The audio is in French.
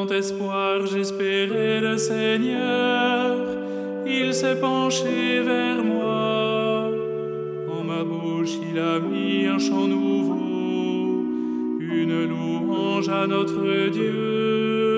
grand espoir, j'espérais le Seigneur. Il s'est penché vers moi. En ma bouche, il a mis un chant nouveau, une louange à notre Dieu.